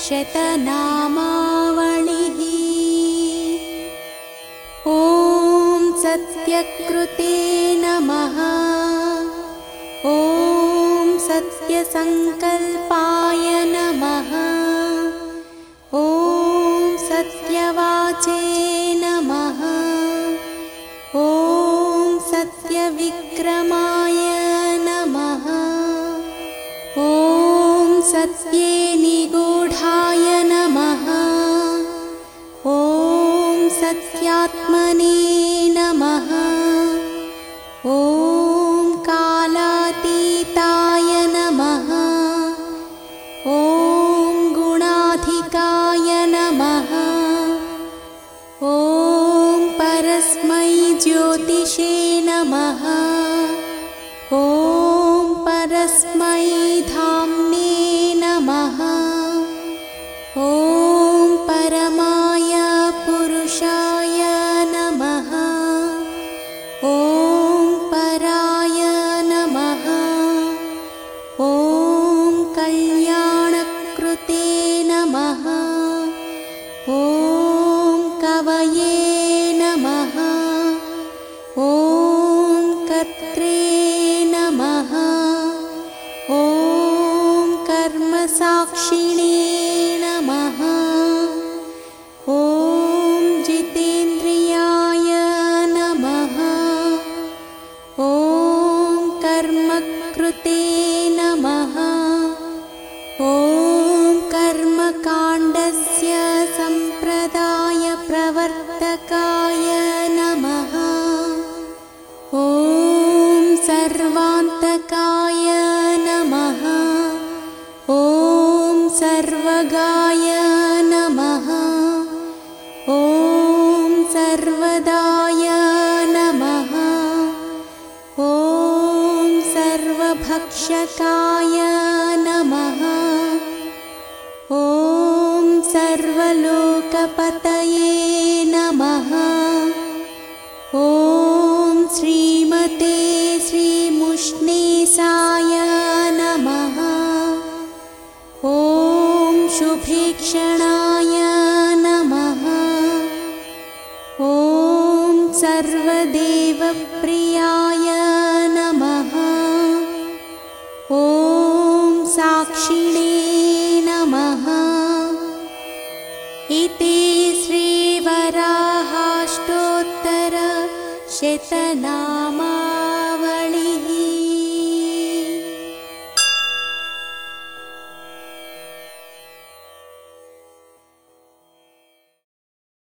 शतनामावलिः। ॐ सत्यकृते नमः। ॐ सत्यसङ्कल्पाय नमः। ॐ सत्यवाचे नमः। ॐ सत्यविक्रमाय नमः। ॐ सत्ये निगूढाय नमः। ॐ सत्यात्मने नमः। ॐ कालातीताय नमः। ॐ गुणाधिकाय नमः। ॐ परस्मै ज्योतिषे नमः। ॐ परस्मै धाम्ने नमः। ॐ परमाय पुरुषाय नमः। ॐ पराय नमः। ॐ कल्याणकृते नमः। ॐ कवये नमः। ॐ कर्त्रे नमः। ॐ कर्मसाक्षिणे नमः। ॐ जितेन्द्रियाय नमः। ॐ कर्मकृते नमः। ॐ कर्मकाण्डस्य सम्प्रदाय प्रवर्तकाय नमः। ॐ सर्वान्तकाय नमः। ॐ सर्वगाय नमः। ॐ सर्वदाय नमः। ॐ सर्वभक्षकाय नमः। ॐ सर्वलोकपतये नमः। ॐ श्रीमते श्रीमुष्णेसाय नमः। ॐ शुभेक्षणाय नमः। ॐ सर्वदेवप्रियाय नमः। ॐ साक्षिणे नमः। इति श्रीवराहाष्टोत्तरशतनामा